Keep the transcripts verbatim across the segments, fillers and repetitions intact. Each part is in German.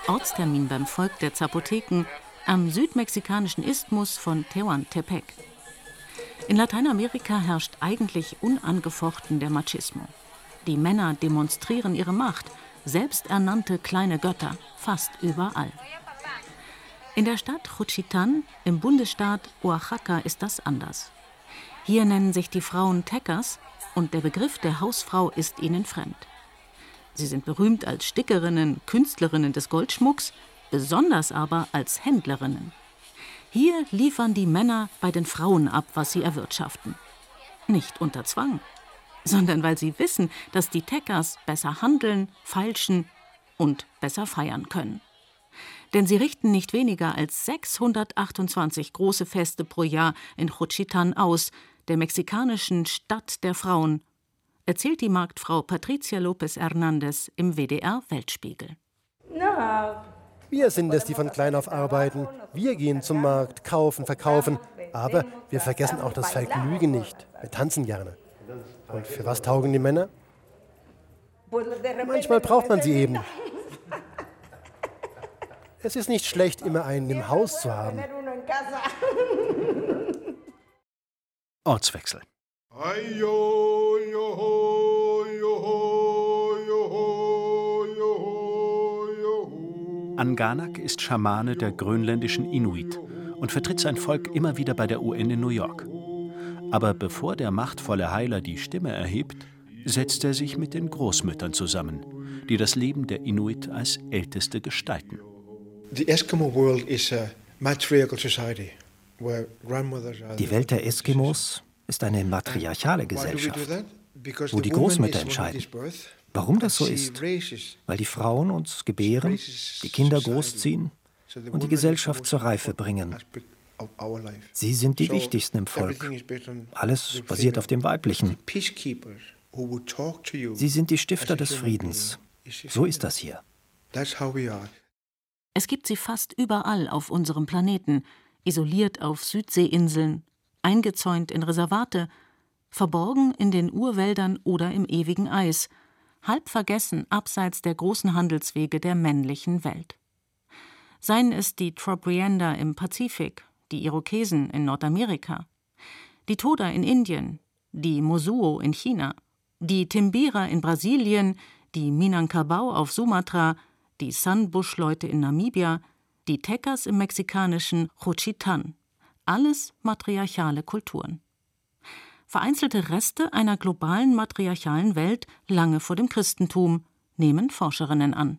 Ortstermin beim Volk der Zapoteken am südmexikanischen Isthmus von Tehuantepec. In Lateinamerika herrscht eigentlich unangefochten der Machismo. Die Männer demonstrieren ihre Macht, selbsternannte kleine Götter, fast überall. In der Stadt Juchitán im Bundesstaat Oaxaca ist das anders. Hier nennen sich die Frauen Tecas und der Begriff der Hausfrau ist ihnen fremd. Sie sind berühmt als Stickerinnen, Künstlerinnen des Goldschmucks, besonders aber als Händlerinnen. Hier liefern die Männer bei den Frauen ab, was sie erwirtschaften. Nicht unter Zwang, sondern weil sie wissen, dass die Tecas besser handeln, feilschen und besser feiern können. Denn sie richten nicht weniger als sechshundertachtundzwanzig große Feste pro Jahr in Juchitán aus, der mexikanischen Stadt der Frauen, erzählt die Marktfrau Patricia López Hernández im W D R Weltspiegel. Wir sind es, die von klein auf arbeiten. Wir gehen zum Markt, kaufen, verkaufen. Aber wir vergessen auch das Vergnügen nicht. Wir tanzen gerne. Und für was taugen die Männer? Manchmal braucht man sie eben. Es ist nicht schlecht, immer einen im Haus zu haben. Ortswechsel. Anganak ist Schamane der grönländischen Inuit und vertritt sein Volk immer wieder bei der U N in New York. Aber bevor der machtvolle Heiler die Stimme erhebt, setzt er sich mit den Großmüttern zusammen, die das Leben der Inuit als Älteste gestalten. Die Welt der Eskimos ist eine matriarchale Gesellschaft, wo die Großmütter entscheiden. Warum das so ist? Weil die Frauen uns gebären, die Kinder großziehen und die Gesellschaft zur Reife bringen. Sie sind die Wichtigsten im Volk. Alles basiert auf dem Weiblichen. Sie sind die Stifter des Friedens. So ist das hier. Es gibt sie fast überall auf unserem Planeten, isoliert auf Südseeinseln, eingezäunt in Reservate, verborgen in den Urwäldern oder im ewigen Eis, halb vergessen abseits der großen Handelswege der männlichen Welt. Seien es die Trobriander im Pazifik, die Irokesen in Nordamerika, die Toda in Indien, die Mosuo in China, die Timbira in Brasilien, die Minangkabau auf Sumatra, die San-Busch-Leute in Namibia, die Tecas im mexikanischen Juchitán. Alles matriarchale Kulturen. Vereinzelte Reste einer globalen matriarchalen Welt lange vor dem Christentum, nehmen Forscherinnen an.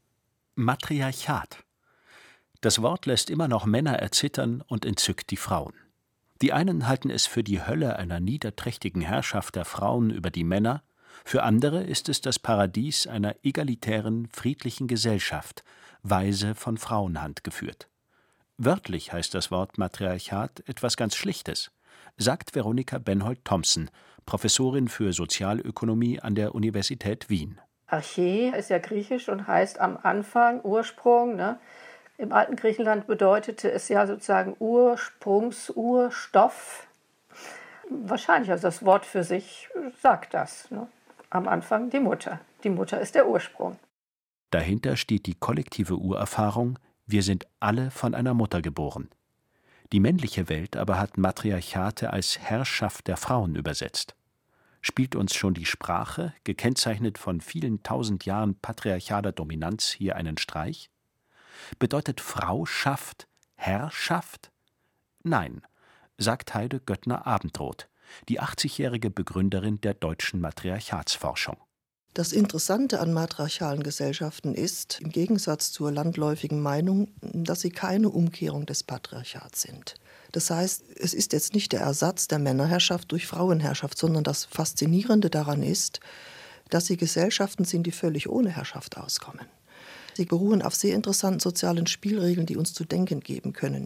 Matriarchat. Das Wort lässt immer noch Männer erzittern und entzückt die Frauen. Die einen halten es für die Hölle einer niederträchtigen Herrschaft der Frauen über die Männer, für andere ist es das Paradies einer egalitären, friedlichen Gesellschaft, weise von Frauenhand geführt. Wörtlich heißt das Wort Matriarchat etwas ganz Schlichtes, sagt Veronika Benhold-Thompson, Professorin für Sozialökonomie an der Universität Wien. Arche ist ja griechisch und heißt am Anfang, Ursprung. Ne? Im alten Griechenland bedeutete es ja sozusagen Ursprungs-, Urstoff. Wahrscheinlich, also das Wort für sich sagt das. Ne? Am Anfang die Mutter. Die Mutter ist der Ursprung. Dahinter steht die kollektive Urerfahrung, wir sind alle von einer Mutter geboren. Die männliche Welt aber hat Matriarchate als Herrschaft der Frauen übersetzt. Spielt uns schon die Sprache, gekennzeichnet von vielen tausend Jahren patriarchaler Dominanz, hier einen Streich? Bedeutet Frauschaft Herrschaft? Nein, sagt Heide Göttner-Abendroth, die achtzigjährige Begründerin der deutschen Matriarchatsforschung. Das Interessante an matriarchalen Gesellschaften ist, im Gegensatz zur landläufigen Meinung, dass sie keine Umkehrung des Patriarchats sind. Das heißt, es ist jetzt nicht der Ersatz der Männerherrschaft durch Frauenherrschaft, sondern das Faszinierende daran ist, dass sie Gesellschaften sind, die völlig ohne Herrschaft auskommen. Sie beruhen auf sehr interessanten sozialen Spielregeln, die uns zu denken geben können.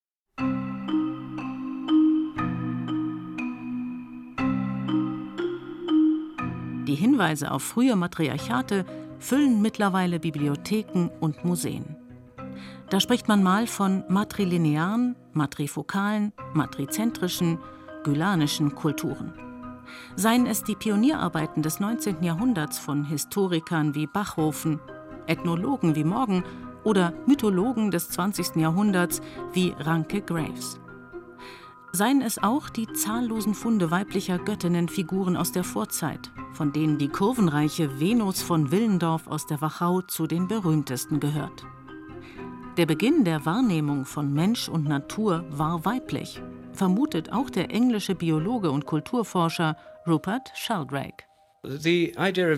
Die Hinweise auf frühe Matriarchate füllen mittlerweile Bibliotheken und Museen. Da spricht man mal von matrilinearen, matrifokalen, matrizentrischen, gylanischen Kulturen. Seien es die Pionierarbeiten des neunzehnten Jahrhunderts von Historikern wie Bachhofen, Ethnologen wie Morgan oder Mythologen des zwanzigsten Jahrhunderts wie Ranke Graves. Seien es auch die zahllosen Funde weiblicher Göttinnenfiguren aus der Vorzeit, von denen die kurvenreiche Venus von Willendorf aus der Wachau zu den berühmtesten gehört. Der Beginn der Wahrnehmung von Mensch und Natur war weiblich, vermutet auch der englische Biologe und Kulturforscher Rupert Sheldrake. Die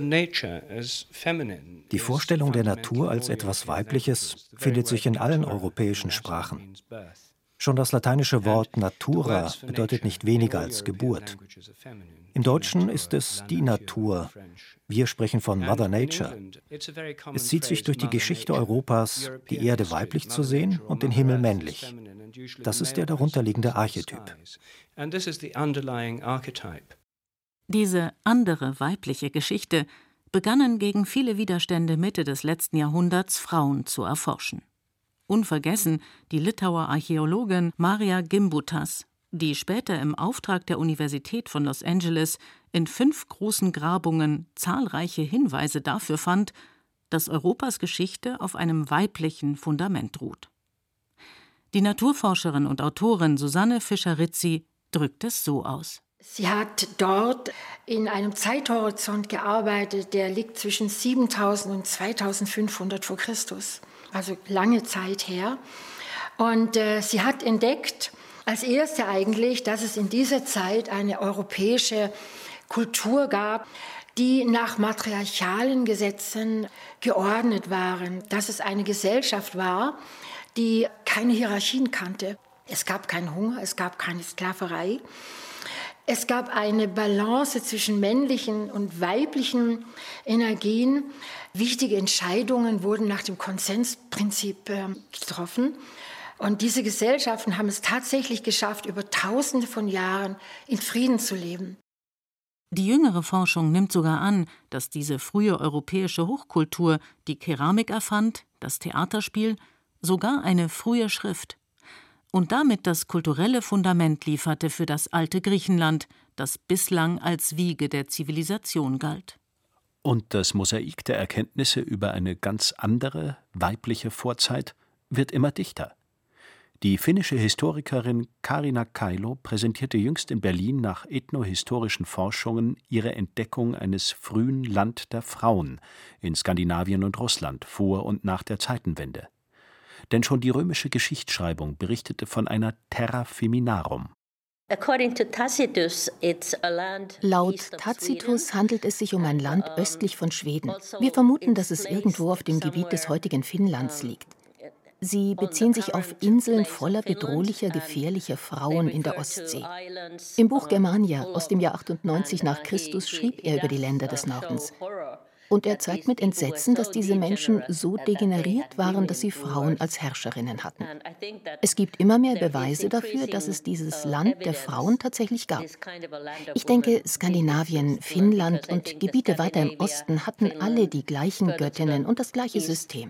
Vorstellung der Natur als etwas Weibliches findet sich in allen europäischen Sprachen. Schon das lateinische Wort natura bedeutet nicht weniger als Geburt. Im Deutschen ist es die Natur. Wir sprechen von Mother Nature. Es zieht sich durch die Geschichte Europas, die Erde weiblich zu sehen und den Himmel männlich. Das ist der darunterliegende Archetyp. Diese andere weibliche Geschichte begannen gegen viele Widerstände Mitte des letzten Jahrhunderts Frauen zu erforschen. Unvergessen die Litauer Archäologin Marija Gimbutas, die später im Auftrag der Universität von Los Angeles in fünf großen Grabungen zahlreiche Hinweise dafür fand, dass Europas Geschichte auf einem weiblichen Fundament ruht. Die Naturforscherin und Autorin Susanne Fischer-Rizzi drückt es so aus. Sie hat dort in einem Zeithorizont gearbeitet, der liegt zwischen siebentausend und zweitausendfünfhundert vor Christus, also lange Zeit her. Und äh, sie hat entdeckt, als erste eigentlich, dass es in dieser Zeit eine europäische Kultur gab, die nach matriarchalen Gesetzen geordnet waren, dass es eine Gesellschaft war, die keine Hierarchien kannte. Es gab keinen Hunger, es gab keine Sklaverei. Es gab eine Balance zwischen männlichen und weiblichen Energien. Wichtige Entscheidungen wurden nach dem Konsensprinzip äh, getroffen. Und diese Gesellschaften haben es tatsächlich geschafft, über Tausende von Jahren in Frieden zu leben. Die jüngere Forschung nimmt sogar an, dass diese frühe europäische Hochkultur die Keramik erfand, das Theaterspiel, sogar eine frühe Schrift. Und damit das kulturelle Fundament lieferte für das alte Griechenland, das bislang als Wiege der Zivilisation galt. Und das Mosaik der Erkenntnisse über eine ganz andere, weibliche Vorzeit wird immer dichter. Die finnische Historikerin Kaarina Kailo präsentierte jüngst in Berlin nach ethnohistorischen Forschungen ihre Entdeckung eines frühen Land der Frauen in Skandinavien und Russland vor und nach der Zeitenwende. Denn schon die römische Geschichtsschreibung berichtete von einer Terra Feminarum. Laut Tacitus handelt es sich um ein Land östlich von Schweden. Wir vermuten, dass es irgendwo auf dem Gebiet des heutigen Finnlands liegt. Sie beziehen sich auf Inseln voller bedrohlicher, gefährlicher Frauen in der Ostsee. Im Buch Germania aus dem Jahr achtundneunzig nach Christus schrieb er über die Länder des Nordens. Und er zeigt mit Entsetzen, dass diese Menschen so degeneriert waren, dass sie Frauen als Herrscherinnen hatten. Es gibt immer mehr Beweise dafür, dass es dieses Land der Frauen tatsächlich gab. Ich denke, Skandinavien, Finnland und Gebiete weiter im Osten hatten alle die gleichen Göttinnen und das gleiche System.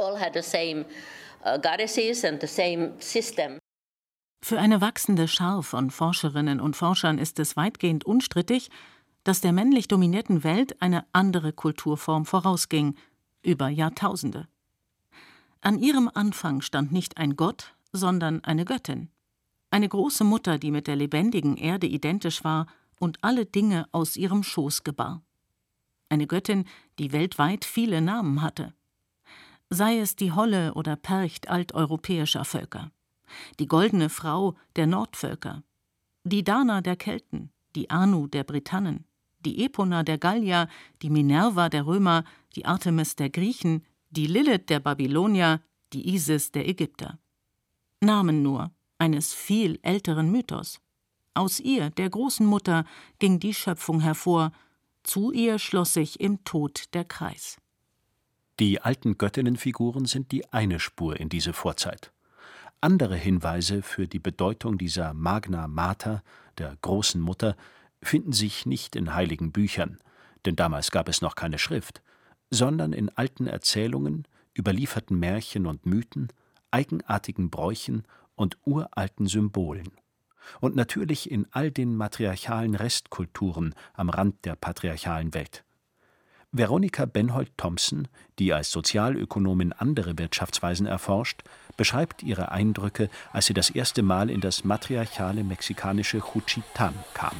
Für eine wachsende Schar von Forscherinnen und Forschern ist es weitgehend unstrittig, dass der männlich dominierten Welt eine andere Kulturform vorausging, über Jahrtausende. An ihrem Anfang stand nicht ein Gott, sondern eine Göttin. Eine große Mutter, die mit der lebendigen Erde identisch war und alle Dinge aus ihrem Schoß gebar. Eine Göttin, die weltweit viele Namen hatte. Sei es die Holle oder Percht alteuropäischer Völker, die goldene Frau der Nordvölker, die Dana der Kelten, die Anu der Britannen, die Epona der Gallier, die Minerva der Römer, die Artemis der Griechen, die Lilith der Babylonier, die Isis der Ägypter. Namen nur eines viel älteren Mythos. Aus ihr, der großen Mutter, ging die Schöpfung hervor, zu ihr schloss sich im Tod der Kreis. Die alten Göttinnenfiguren sind die eine Spur in diese Vorzeit. Andere Hinweise für die Bedeutung dieser Magna Mater, der großen Mutter, finden sich nicht in heiligen Büchern, denn damals gab es noch keine Schrift, sondern in alten Erzählungen, überlieferten Märchen und Mythen, eigenartigen Bräuchen und uralten Symbolen. Und natürlich in all den matriarchalen Restkulturen am Rand der patriarchalen Welt. Veronika Benhold-Thompson, die als Sozialökonomin andere Wirtschaftsweisen erforscht, beschreibt ihre Eindrücke, als sie das erste Mal in das matriarchale mexikanische Juchitán kam.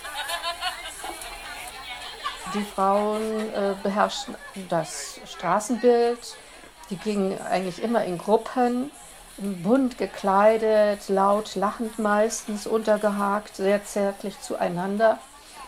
Die Frauen äh, beherrschten das Straßenbild. Die gingen eigentlich immer in Gruppen, bunt gekleidet, laut lachend meistens, untergehakt, sehr zärtlich zueinander.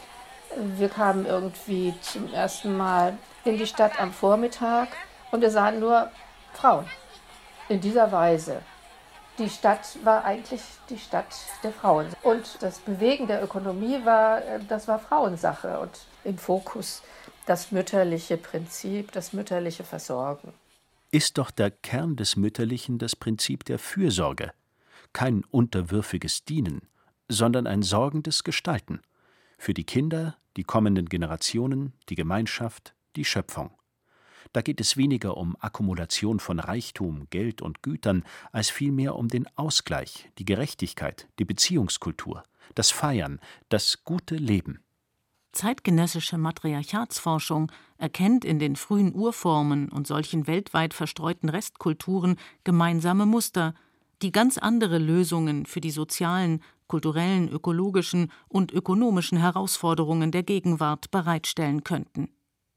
Wir kamen irgendwie zum ersten Mal in die Stadt am Vormittag und wir sahen nur Frauen in dieser Weise. Die Stadt war eigentlich die Stadt der Frauen. Und das Bewegen der Ökonomie war, das war Frauensache und im Fokus das mütterliche Prinzip, das mütterliche Versorgen. Ist doch der Kern des Mütterlichen das Prinzip der Fürsorge. Kein unterwürfiges Dienen, sondern ein sorgendes Gestalten. Für die Kinder, die kommenden Generationen, die Gemeinschaft, die Schöpfung. Da geht es weniger um Akkumulation von Reichtum, Geld und Gütern, als vielmehr um den Ausgleich, die Gerechtigkeit, die Beziehungskultur, das Feiern, das gute Leben. Zeitgenössische Matriarchatsforschung erkennt in den frühen Urformen und solchen weltweit verstreuten Restkulturen gemeinsame Muster, die ganz andere Lösungen für die sozialen, kulturellen, ökologischen und ökonomischen Herausforderungen der Gegenwart bereitstellen könnten.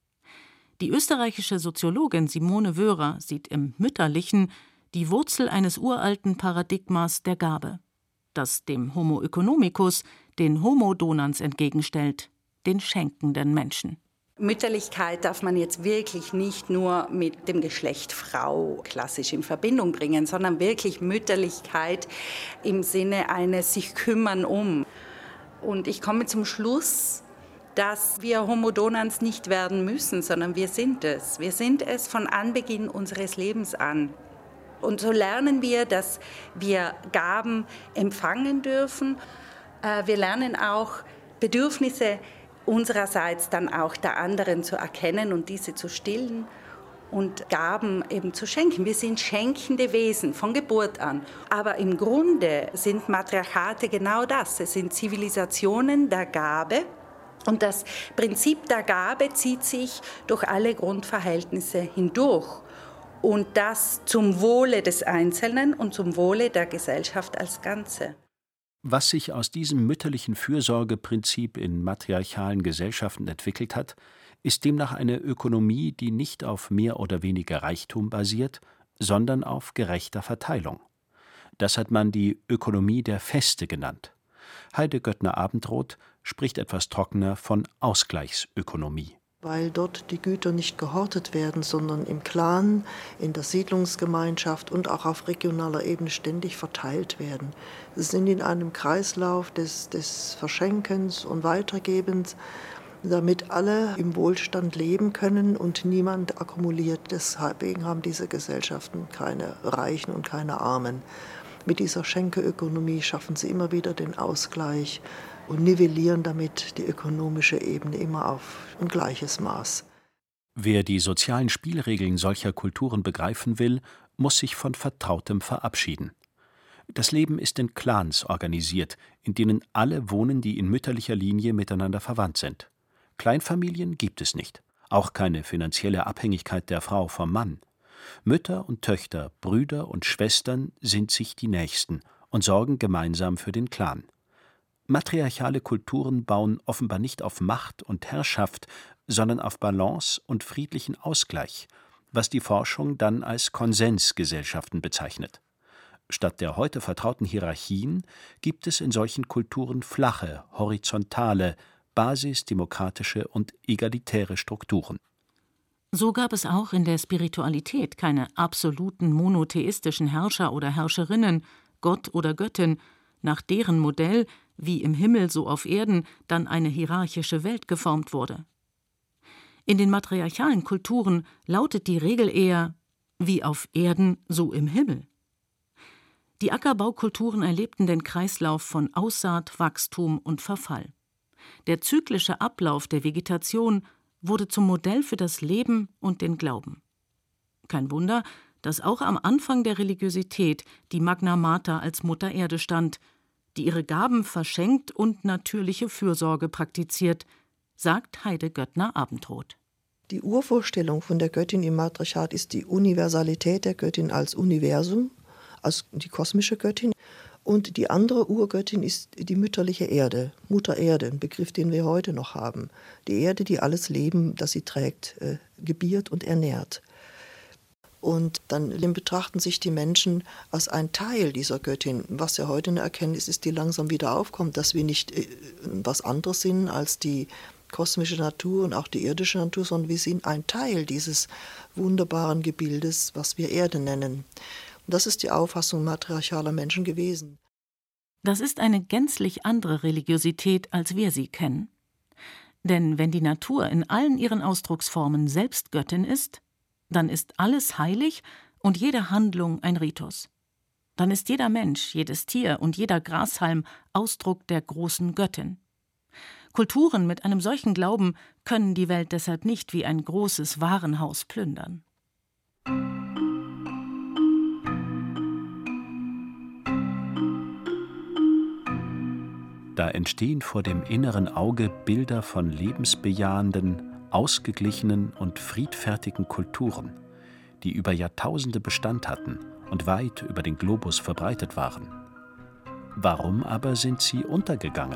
Die österreichische Soziologin Simone Wöhrer sieht im Mütterlichen die Wurzel eines uralten Paradigmas der Gabe, das dem Homo economicus den Homo donans entgegenstellt, den schenkenden Menschen. Mütterlichkeit darf man jetzt wirklich nicht nur mit dem Geschlecht Frau klassisch in Verbindung bringen, sondern wirklich Mütterlichkeit im Sinne eines sich kümmern um. Und ich komme zum Schluss, dass wir Homo donans nicht werden müssen, sondern wir sind es. Wir sind es von Anbeginn unseres Lebens an. Und so lernen wir, dass wir Gaben empfangen dürfen. Wir lernen auch Bedürfnisse unsererseits dann auch der anderen zu erkennen und diese zu stillen und Gaben eben zu schenken. Wir sind schenkende Wesen von Geburt an. Aber im Grunde sind Matriarchate genau das. Es sind Zivilisationen der Gabe. Und das Prinzip der Gabe zieht sich durch alle Grundverhältnisse hindurch. Und das zum Wohle des Einzelnen und zum Wohle der Gesellschaft als Ganze. Was sich aus diesem mütterlichen Fürsorgeprinzip in matriarchalen Gesellschaften entwickelt hat, ist demnach eine Ökonomie, die nicht auf mehr oder weniger Reichtum basiert, sondern auf gerechter Verteilung. Das hat man die Ökonomie der Feste genannt. Heide Göttner-Abendroth spricht etwas trockener von Ausgleichsökonomie. Weil dort die Güter nicht gehortet werden, sondern im Clan, in der Siedlungsgemeinschaft und auch auf regionaler Ebene ständig verteilt werden. Sie sind in einem Kreislauf des, des Verschenkens und Weitergebens, damit alle im Wohlstand leben können und niemand akkumuliert. Deswegen haben diese Gesellschaften keine Reichen und keine Armen. Mit dieser Schenkeökonomie schaffen sie immer wieder den Ausgleich und nivellieren damit die ökonomische Ebene immer auf ein gleiches Maß. Wer die sozialen Spielregeln solcher Kulturen begreifen will, muss sich von Vertrautem verabschieden. Das Leben ist in Clans organisiert, in denen alle wohnen, die in mütterlicher Linie miteinander verwandt sind. Kleinfamilien gibt es nicht, auch keine finanzielle Abhängigkeit der Frau vom Mann. Mütter und Töchter, Brüder und Schwestern sind sich die Nächsten und sorgen gemeinsam für den Clan. Matriarchale Kulturen bauen offenbar nicht auf Macht und Herrschaft, sondern auf Balance und friedlichen Ausgleich, was die Forschung dann als Konsensgesellschaften bezeichnet. Statt der heute vertrauten Hierarchien gibt es in solchen Kulturen flache, horizontale, basisdemokratische und egalitäre Strukturen. So gab es auch in der Spiritualität keine absoluten monotheistischen Herrscher oder Herrscherinnen, Gott oder Göttin, nach deren Modell, wie im Himmel so auf Erden, dann eine hierarchische Welt geformt wurde. In den matriarchalen Kulturen lautet die Regel eher, wie auf Erden, so im Himmel. Die Ackerbaukulturen erlebten den Kreislauf von Aussaat, Wachstum und Verfall. Der zyklische Ablauf der Vegetation wurde zum Modell für das Leben und den Glauben. Kein Wunder, dass auch am Anfang der Religiosität die Magna Mater als Mutter Erde stand, die ihre Gaben verschenkt und natürliche Fürsorge praktiziert, sagt Heide Göttner-Abendroth. Die Urvorstellung von der Göttin im Matriarchat ist die Universalität der Göttin als Universum, als die kosmische Göttin. Und die andere Urgöttin ist die mütterliche Erde, Mutter Erde, ein Begriff, den wir heute noch haben. Die Erde, die alles Leben, das sie trägt, äh, gebiert und ernährt. Und dann betrachten sich die Menschen als ein Teil dieser Göttin. Was ja heute eine Erkenntnis ist, die langsam wieder aufkommt, dass wir nicht äh, was anderes sind als die kosmische Natur und auch die irdische Natur, sondern wir sind ein Teil dieses wunderbaren Gebildes, was wir Erde nennen. Und das ist die Auffassung matriarchaler Menschen gewesen. Das ist eine gänzlich andere Religiosität, als wir sie kennen. Denn wenn die Natur in allen ihren Ausdrucksformen selbst Göttin ist, dann ist alles heilig und jede Handlung ein Ritus. Dann ist jeder Mensch, jedes Tier und jeder Grashalm Ausdruck der großen Göttin. Kulturen mit einem solchen Glauben können die Welt deshalb nicht wie ein großes Warenhaus plündern. Da entstehen vor dem inneren Auge Bilder von lebensbejahenden, ausgeglichenen und friedfertigen Kulturen, die über Jahrtausende Bestand hatten und weit über den Globus verbreitet waren. Warum aber sind sie untergegangen?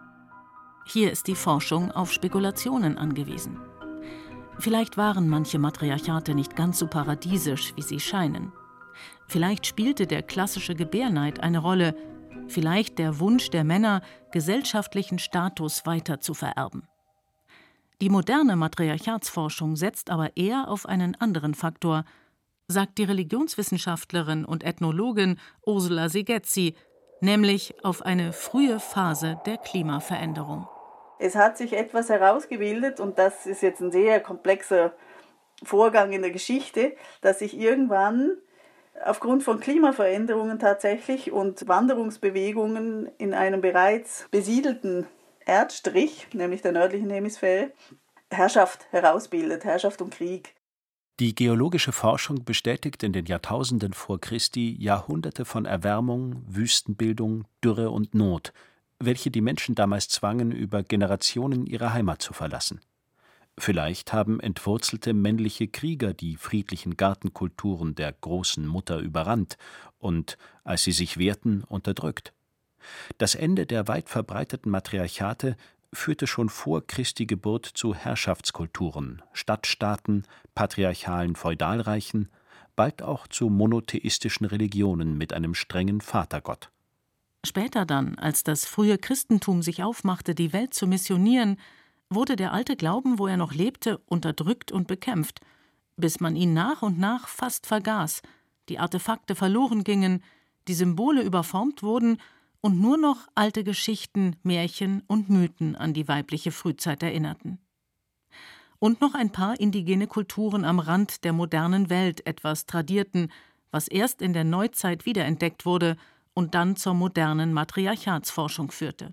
Hier ist die Forschung auf Spekulationen angewiesen. Vielleicht waren manche Matriarchate nicht ganz so paradiesisch, wie sie scheinen. Vielleicht spielte der klassische Gebärneid eine Rolle, vielleicht der Wunsch der Männer, gesellschaftlichen Status weiter zu vererben. Die moderne Matriarchatsforschung setzt aber eher auf einen anderen Faktor, sagt die Religionswissenschaftlerin und Ethnologin Ursula Segezzi, nämlich auf eine frühe Phase der Klimaveränderung. Es hat sich etwas herausgebildet, und das ist jetzt ein sehr komplexer Vorgang in der Geschichte, dass sich irgendwann aufgrund von Klimaveränderungen tatsächlich und Wanderungsbewegungen in einem bereits besiedelten Erdstrich, nämlich der nördlichen Hemisphäre, Herrschaft herausbildet, Herrschaft und Krieg. Die geologische Forschung bestätigt in den Jahrtausenden vor Christi Jahrhunderte von Erwärmung, Wüstenbildung, Dürre und Not, welche die Menschen damals zwangen, über Generationen ihre Heimat zu verlassen. Vielleicht haben entwurzelte männliche Krieger die friedlichen Gartenkulturen der großen Mutter überrannt und, als sie sich wehrten, unterdrückt. Das Ende der weit verbreiteten Matriarchate führte schon vor Christi Geburt zu Herrschaftskulturen, Stadtstaaten, patriarchalen Feudalreichen, bald auch zu monotheistischen Religionen mit einem strengen Vatergott. Später dann, als das frühe Christentum sich aufmachte, die Welt zu missionieren, wurde der alte Glauben, wo er noch lebte, unterdrückt und bekämpft, bis man ihn nach und nach fast vergaß, die Artefakte verloren gingen, die Symbole überformt wurden und nur noch alte Geschichten, Märchen und Mythen an die weibliche Frühzeit erinnerten. Und noch ein paar indigene Kulturen am Rand der modernen Welt etwas tradierten, was erst in der Neuzeit wiederentdeckt wurde und dann zur modernen Matriarchatsforschung führte.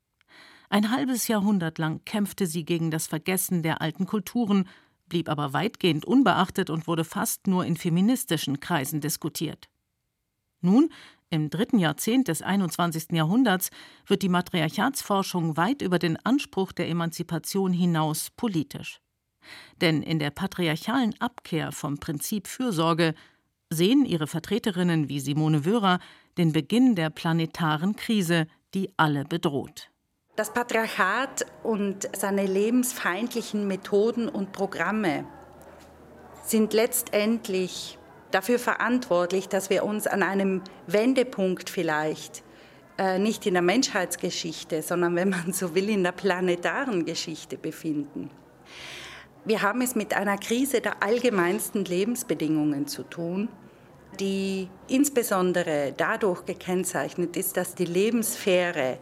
Ein halbes Jahrhundert lang kämpfte sie gegen das Vergessen der alten Kulturen, blieb aber weitgehend unbeachtet und wurde fast nur in feministischen Kreisen diskutiert. Nun, im dritten Jahrzehnt des einundzwanzigsten Jahrhunderts, wird die Matriarchatsforschung weit über den Anspruch der Emanzipation hinaus politisch. Denn in der patriarchalen Abkehr vom Prinzip Fürsorge sehen ihre Vertreterinnen wie Simone Wöhrer den Beginn der planetaren Krise, die alle bedroht. Das Patriarchat und seine lebensfeindlichen Methoden und Programme sind letztendlich dafür verantwortlich, dass wir uns an einem Wendepunkt vielleicht, äh, nicht in der Menschheitsgeschichte, sondern, wenn man so will, in der planetaren Geschichte befinden. Wir haben es mit einer Krise der allgemeinsten Lebensbedingungen zu tun, die insbesondere dadurch gekennzeichnet ist, dass die Lebenssphäre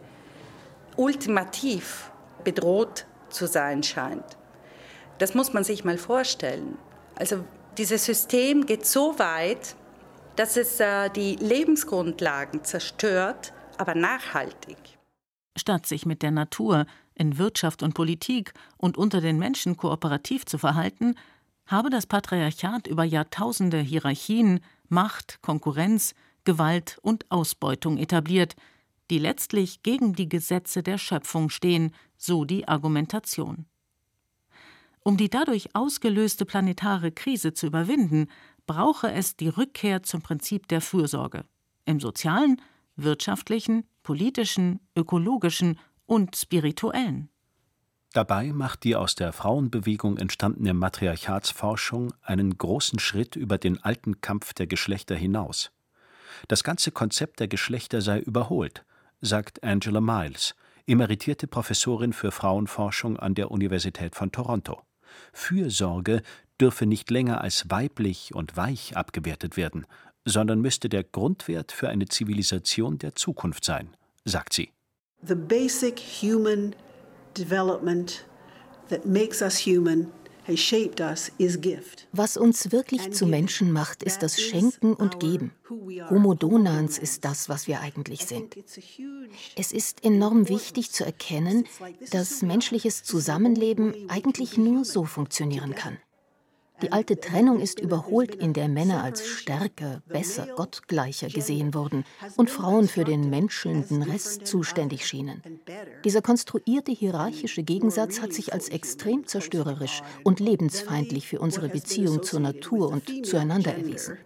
ultimativ bedroht zu sein scheint. Das muss man sich mal vorstellen. Also dieses System geht so weit, dass es äh, die Lebensgrundlagen zerstört, aber nachhaltig. Statt sich mit der Natur in Wirtschaft und Politik und unter den Menschen kooperativ zu verhalten, habe das Patriarchat über Jahrtausende Hierarchien, Macht, Konkurrenz, Gewalt und Ausbeutung etabliert, die letztlich gegen die Gesetze der Schöpfung stehen, so die Argumentation. Um die dadurch ausgelöste planetare Krise zu überwinden, brauche es die Rückkehr zum Prinzip der Fürsorge im sozialen, wirtschaftlichen, politischen, ökologischen und spirituellen. Dabei macht die aus der Frauenbewegung entstandene Matriarchatsforschung einen großen Schritt über den alten Kampf der Geschlechter hinaus. Das ganze Konzept der Geschlechter sei überholt, sagt Angela Miles, emeritierte Professorin für Frauenforschung an der Universität von Toronto. Fürsorge dürfe nicht länger als weiblich und weich abgewertet werden, sondern müsste der Grundwert für eine Zivilisation der Zukunft sein, sagt sie. The basic human development that makes us human, has shaped us, is gift. Was uns wirklich zu Menschen macht, ist das Schenken und Geben. Homo donans ist das, was wir eigentlich sind. Es ist enorm wichtig zu erkennen, dass menschliches Zusammenleben eigentlich nur so funktionieren kann. Die alte Trennung ist überholt, in der Männer als stärker, besser, gottgleicher gesehen wurden und Frauen für den menschelnden Rest zuständig schienen. Dieser konstruierte hierarchische Gegensatz hat sich als extrem zerstörerisch und lebensfeindlich für unsere Beziehung zur Natur und zueinander erwiesen.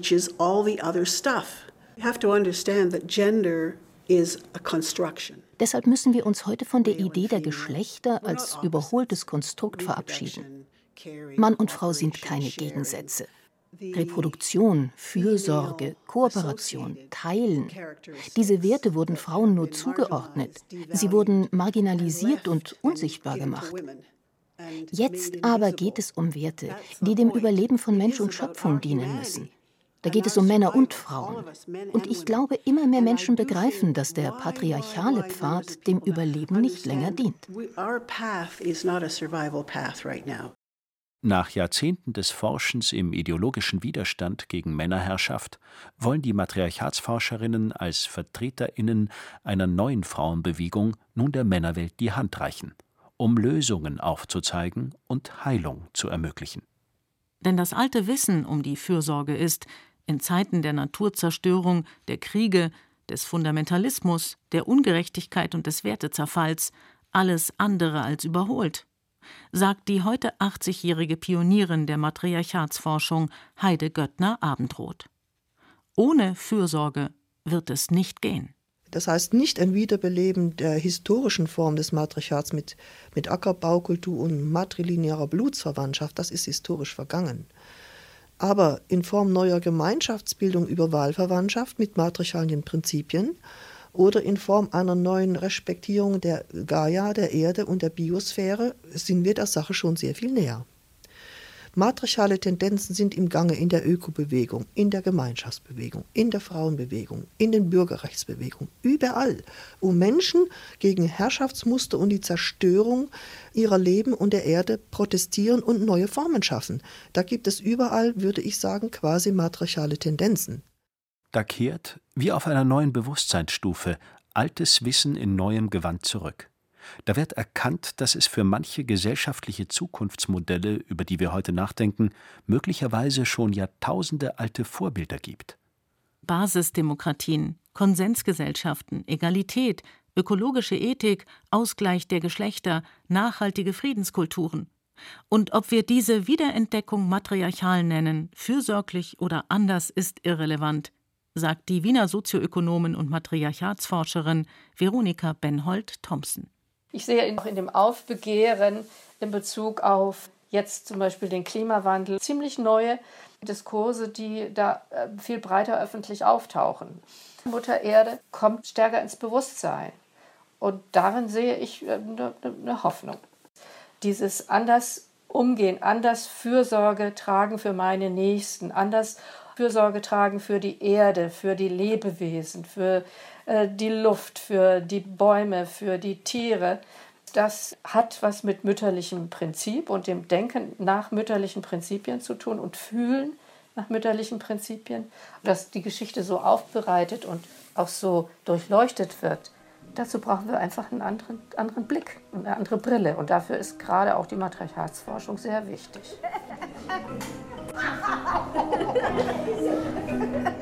Deshalb müssen wir uns heute von der Idee der Geschlechter als überholtes Konstrukt verabschieden. Mann und Frau sind keine Gegensätze. Reproduktion, Fürsorge, Kooperation, Teilen. Diese Werte wurden Frauen nur zugeordnet. Sie wurden marginalisiert und unsichtbar gemacht. Jetzt aber geht es um Werte, die dem Überleben von Mensch und Schöpfung dienen müssen. Da geht es um Männer und Frauen. Und ich glaube, immer mehr Menschen begreifen, dass der patriarchale Pfad dem Überleben nicht länger dient. Nach Jahrzehnten des Forschens im ideologischen Widerstand gegen Männerherrschaft wollen die Matriarchatsforscherinnen als VertreterInnen einer neuen Frauenbewegung nun der Männerwelt die Hand reichen, um Lösungen aufzuzeigen und Heilung zu ermöglichen. Denn das alte Wissen um die Fürsorge ist, in Zeiten der Naturzerstörung, der Kriege, des Fundamentalismus, der Ungerechtigkeit und des Wertezerfalls, alles andere als überholt, sagt die heute achtzigjährige Pionierin der Matriarchatsforschung Heide Göttner-Abendroth. Ohne Fürsorge wird es nicht gehen. Das heißt nicht ein Wiederbeleben der historischen Form des Matriarchats mit, mit Ackerbaukultur und matrilinearer Blutsverwandtschaft, das ist historisch vergangen. Aber in Form neuer Gemeinschaftsbildung über Wahlverwandtschaft mit matriarchalen Prinzipien oder in Form einer neuen Respektierung der Gaia, der Erde und der Biosphäre sind wir der Sache schon sehr viel näher. Matriarchale Tendenzen sind im Gange in der Ökobewegung, in der Gemeinschaftsbewegung, in der Frauenbewegung, in den Bürgerrechtsbewegungen, überall, wo Menschen gegen Herrschaftsmuster und die Zerstörung ihrer Leben und der Erde protestieren und neue Formen schaffen. Da gibt es überall, würde ich sagen, quasi matriarchale Tendenzen. Da kehrt, wie auf einer neuen Bewusstseinsstufe, altes Wissen in neuem Gewand zurück. Da wird erkannt, dass es für manche gesellschaftliche Zukunftsmodelle, über die wir heute nachdenken, möglicherweise schon Jahrtausende alte Vorbilder gibt. Basisdemokratien, Konsensgesellschaften, Egalität, ökologische Ethik, Ausgleich der Geschlechter, nachhaltige Friedenskulturen. Und ob wir diese Wiederentdeckung matriarchal nennen, fürsorglich oder anders, ist irrelevant, sagt die Wiener Sozioökonomin und Matriarchatsforscherin Veronika Benhold-Thompson. Ich sehe auch in dem Aufbegehren in Bezug auf jetzt zum Beispiel den Klimawandel ziemlich neue Diskurse, die da viel breiter öffentlich auftauchen. Mutter Erde kommt stärker ins Bewusstsein. Und darin sehe ich eine, eine Hoffnung. Dieses anders umgehen, anders Fürsorge tragen für meine Nächsten, anders Fürsorge tragen für die Erde, für die Lebewesen, für äh, die Luft, für die Bäume, für die Tiere. Das hat was mit mütterlichem Prinzip und dem Denken nach mütterlichen Prinzipien zu tun und Fühlen nach mütterlichen Prinzipien. Dass die Geschichte so aufbereitet und auch so durchleuchtet wird, dazu brauchen wir einfach einen anderen, anderen Blick, eine andere Brille. Und dafür ist gerade auch die Matriarchatsforschung sehr wichtig.